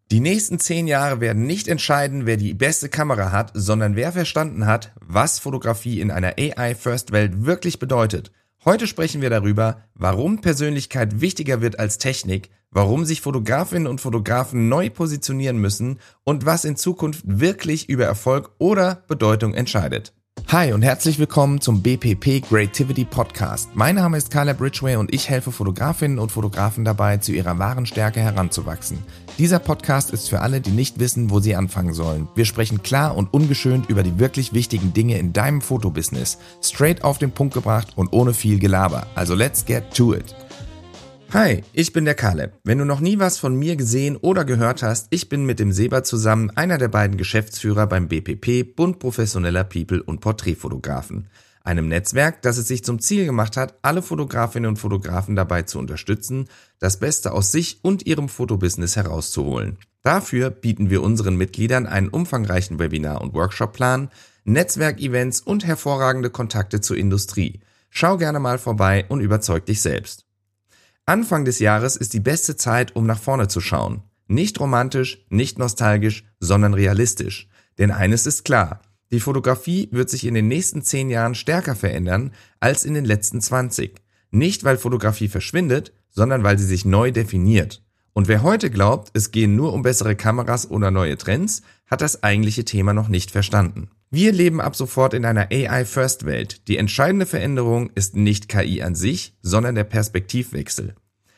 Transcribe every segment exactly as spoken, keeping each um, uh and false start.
Die nächsten zehn Jahre werden nicht entscheiden, wer die beste Kamera hat, sondern wer verstanden hat, was Fotografie in einer A I-First-Welt wirklich bedeutet. Heute sprechen wir darüber, warum Persönlichkeit wichtiger wird als Technik, warum sich Fotografinnen und Fotografen neu positionieren müssen und was in Zukunft wirklich über Erfolg oder Bedeutung entscheidet. Hi und herzlich willkommen zum B P P Creativity Podcast. Mein Name ist Caleb Ridgway und ich helfe Fotografinnen und Fotografen dabei, zu ihrer wahren Stärke heranzuwachsen. Dieser Podcast ist für alle, die nicht wissen, wo sie anfangen sollen. Wir sprechen klar und ungeschönt über die wirklich wichtigen Dinge in deinem Fotobusiness. Straight auf den Punkt gebracht und ohne viel Gelaber. Also let's get to it. Hi, ich bin der Caleb. Wenn du noch nie was von mir gesehen oder gehört hast, ich bin mit dem Seba zusammen einer der beiden Geschäftsführer beim B P P, Bund professioneller People- und Porträtfotografen. Einem Netzwerk, das es sich zum Ziel gemacht hat, alle Fotografinnen und Fotografen dabei zu unterstützen, das Beste aus sich und ihrem Fotobusiness herauszuholen. Dafür bieten wir unseren Mitgliedern einen umfangreichen Webinar- und Workshopplan, Netzwerkevents und hervorragende Kontakte zur Industrie. Schau gerne mal vorbei und überzeug dich selbst. Anfang des Jahres ist die beste Zeit, um nach vorne zu schauen. Nicht romantisch, nicht nostalgisch, sondern realistisch. Denn eines ist klar, die Fotografie wird sich in den nächsten zehn Jahren stärker verändern als in den letzten zwanzig. Nicht, weil Fotografie verschwindet, sondern weil sie sich neu definiert. Und wer heute glaubt, es gehen nur um bessere Kameras oder neue Trends, hat das eigentliche Thema noch nicht verstanden. Wir leben ab sofort in einer A I-First-Welt. Die entscheidende Veränderung ist nicht K I an sich, sondern der Perspektivwechsel.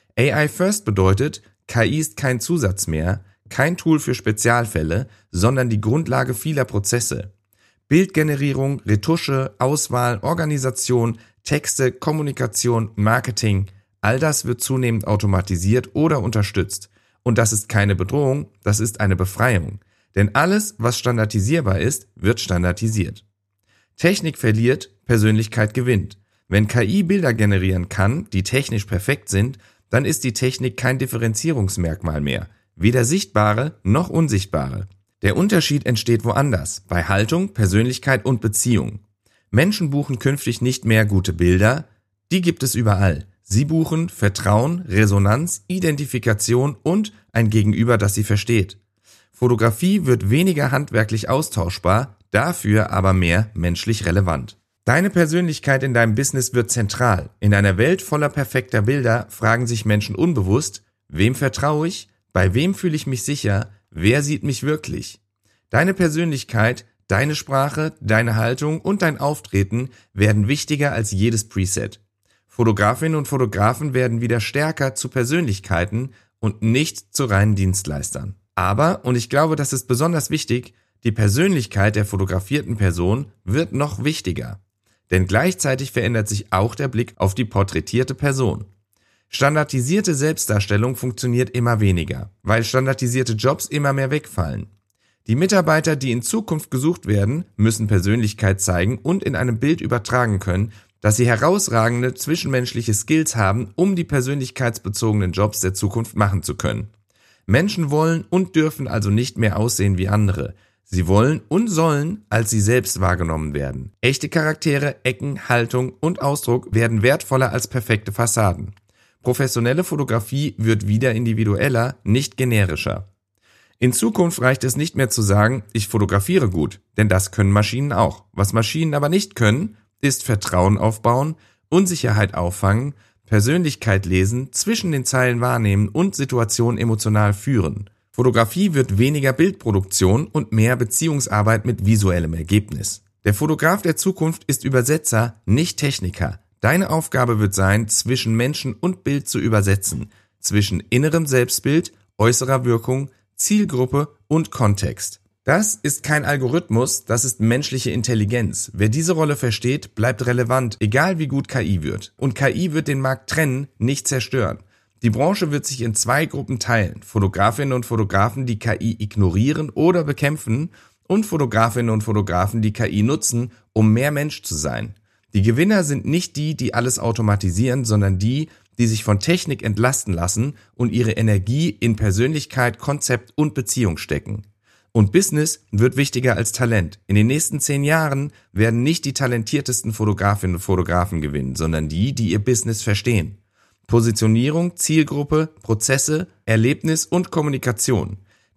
A I-First bedeutet, K I ist kein Zusatz mehr, kein Tool für Spezialfälle, sondern die Grundlage vieler Prozesse. Bildgenerierung, Retusche, Auswahl, Organisation, Texte, Kommunikation, Marketing, all das wird zunehmend automatisiert oder unterstützt. Und das ist keine Bedrohung, das ist eine Befreiung. Denn alles, was standardisierbar ist, wird standardisiert. Technik verliert, Persönlichkeit gewinnt. Wenn K I Bilder generieren kann, die technisch perfekt sind, dann ist die Technik kein Differenzierungsmerkmal mehr. Weder sichtbare noch unsichtbare. Der Unterschied entsteht woanders, bei Haltung, Persönlichkeit und Beziehung. Menschen buchen künftig nicht mehr gute Bilder, die gibt es überall. Sie buchen Vertrauen, Resonanz, Identifikation und ein Gegenüber, das sie versteht. Fotografie wird weniger handwerklich austauschbar, dafür aber mehr menschlich relevant. Deine Persönlichkeit in deinem Business wird zentral. In einer Welt voller perfekter Bilder fragen sich Menschen unbewusst, wem vertraue ich, bei wem fühle ich mich sicher, wer sieht mich wirklich? Deine Persönlichkeit, deine Sprache, deine Haltung und dein Auftreten werden wichtiger als jedes Preset. Fotografinnen und Fotografen werden wieder stärker zu Persönlichkeiten und nicht zu reinen Dienstleistern. Aber, und ich glaube, das ist besonders wichtig, die Persönlichkeit der fotografierten Person wird noch wichtiger. Denn gleichzeitig verändert sich auch der Blick auf die porträtierte Person. Standardisierte Selbstdarstellung funktioniert immer weniger, weil standardisierte Jobs immer mehr wegfallen. Die Mitarbeiter, die in Zukunft gesucht werden, müssen Persönlichkeit zeigen und in einem Bild übertragen können, dass sie herausragende zwischenmenschliche Skills haben, um die persönlichkeitsbezogenen Jobs der Zukunft machen zu können. Menschen wollen und dürfen also nicht mehr aussehen wie andere. Sie wollen und sollen als sie selbst wahrgenommen werden. Echte Charaktere, Ecken, Haltung und Ausdruck werden wertvoller als perfekte Fassaden. Professionelle Fotografie wird wieder individueller, nicht generischer. In Zukunft reicht es nicht mehr zu sagen, ich fotografiere gut, denn das können Maschinen auch. Was Maschinen aber nicht können, ist Vertrauen aufbauen, Unsicherheit auffangen, Persönlichkeit lesen, zwischen den Zeilen wahrnehmen und Situationen emotional führen. Fotografie wird weniger Bildproduktion und mehr Beziehungsarbeit mit visuellem Ergebnis. Der Fotograf der Zukunft ist Übersetzer, nicht Techniker. Deine Aufgabe wird sein, zwischen Menschen und Bild zu übersetzen, zwischen innerem Selbstbild, äußerer Wirkung, Zielgruppe und Kontext. Das ist kein Algorithmus, das ist menschliche Intelligenz. Wer diese Rolle versteht, bleibt relevant, egal wie gut K I wird. Und K I wird den Markt trennen, nicht zerstören. Die Branche wird sich in zwei Gruppen teilen. Fotografinnen und Fotografen, die K I ignorieren oder bekämpfen, und Fotografinnen und Fotografen, die K I nutzen, um mehr Mensch zu sein. Die Gewinner sind nicht die, die alles automatisieren, sondern die, die sich von Technik entlasten lassen und ihre Energie in Persönlichkeit, Konzept und Beziehung stecken. Und Business wird wichtiger als Talent. In den nächsten zehn Jahren werden nicht die talentiertesten Fotografinnen und Fotografen gewinnen, sondern die, die ihr Business verstehen. Positionierung, Zielgruppe, Prozesse, Erlebnis und Kommunikation.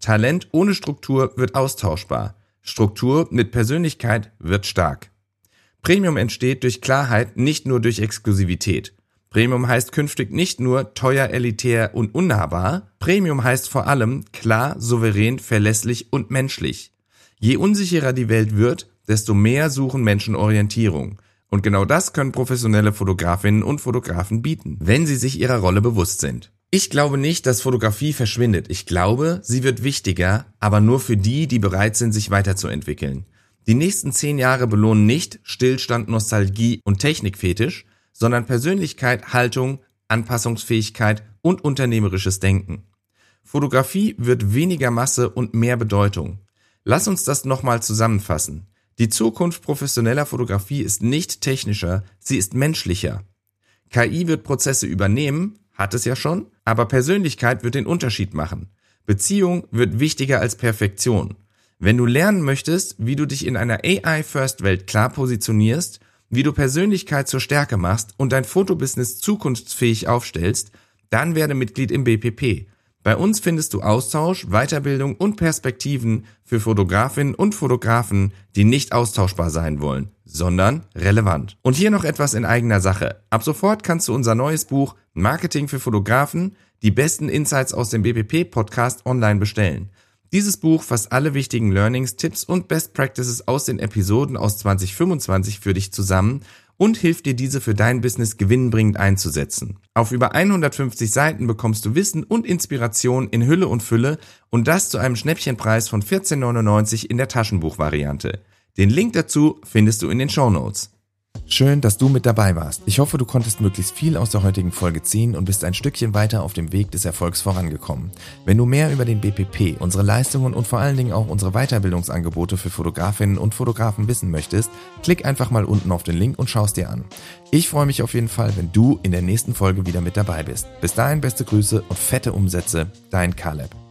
Talent ohne Struktur wird austauschbar. Struktur mit Persönlichkeit wird stark. Premium entsteht durch Klarheit, nicht nur durch Exklusivität. Premium heißt künftig nicht nur teuer, elitär und unnahbar. Premium heißt vor allem klar, souverän, verlässlich und menschlich. Je unsicherer die Welt wird, desto mehr suchen Menschen Orientierung. Und genau das können professionelle Fotografinnen und Fotografen bieten, wenn sie sich ihrer Rolle bewusst sind. Ich glaube nicht, dass Fotografie verschwindet. Ich glaube, sie wird wichtiger, aber nur für die, die bereit sind, sich weiterzuentwickeln. Die nächsten zehn Jahre belohnen nicht Stillstand, Nostalgie und Technikfetisch, sondern Persönlichkeit, Haltung, Anpassungsfähigkeit und unternehmerisches Denken. Fotografie wird weniger Masse und mehr Bedeutung. Lass uns das nochmal zusammenfassen. Die Zukunft professioneller Fotografie ist nicht technischer, sie ist menschlicher. K I wird Prozesse übernehmen, hat es ja schon, aber Persönlichkeit wird den Unterschied machen. Beziehung wird wichtiger als Perfektion. Wenn du lernen möchtest, wie du dich in einer A I-First-Welt klar positionierst, wie du Persönlichkeit zur Stärke machst und dein Fotobusiness zukunftsfähig aufstellst, dann werde Mitglied im B P P. Bei uns findest du Austausch, Weiterbildung und Perspektiven für Fotografinnen und Fotografen, die nicht austauschbar sein wollen, sondern relevant. Und hier noch etwas in eigener Sache. Ab sofort kannst du unser neues Buch Marketing für Fotografen, die besten Insights aus dem B P P-Podcast online bestellen. Dieses Buch fasst alle wichtigen Learnings, Tipps und Best Practices aus den Episoden aus zwanzig fünfundzwanzig für dich zusammen und hilft dir, diese für dein Business gewinnbringend einzusetzen. Auf über hundertfünfzig Seiten bekommst du Wissen und Inspiration in Hülle und Fülle und das zu einem Schnäppchenpreis von vierzehn neunundneunzig in der Taschenbuchvariante. Den Link dazu findest du in den Shownotes. Schön, dass du mit dabei warst. Ich hoffe, du konntest möglichst viel aus der heutigen Folge ziehen und bist ein Stückchen weiter auf dem Weg des Erfolgs vorangekommen. Wenn du mehr über den B P P, unsere Leistungen und vor allen Dingen auch unsere Weiterbildungsangebote für Fotografinnen und Fotografen wissen möchtest, klick einfach mal unten auf den Link und schau es dir an. Ich freue mich auf jeden Fall, wenn du in der nächsten Folge wieder mit dabei bist. Bis dahin beste Grüße und fette Umsätze, dein Caleb.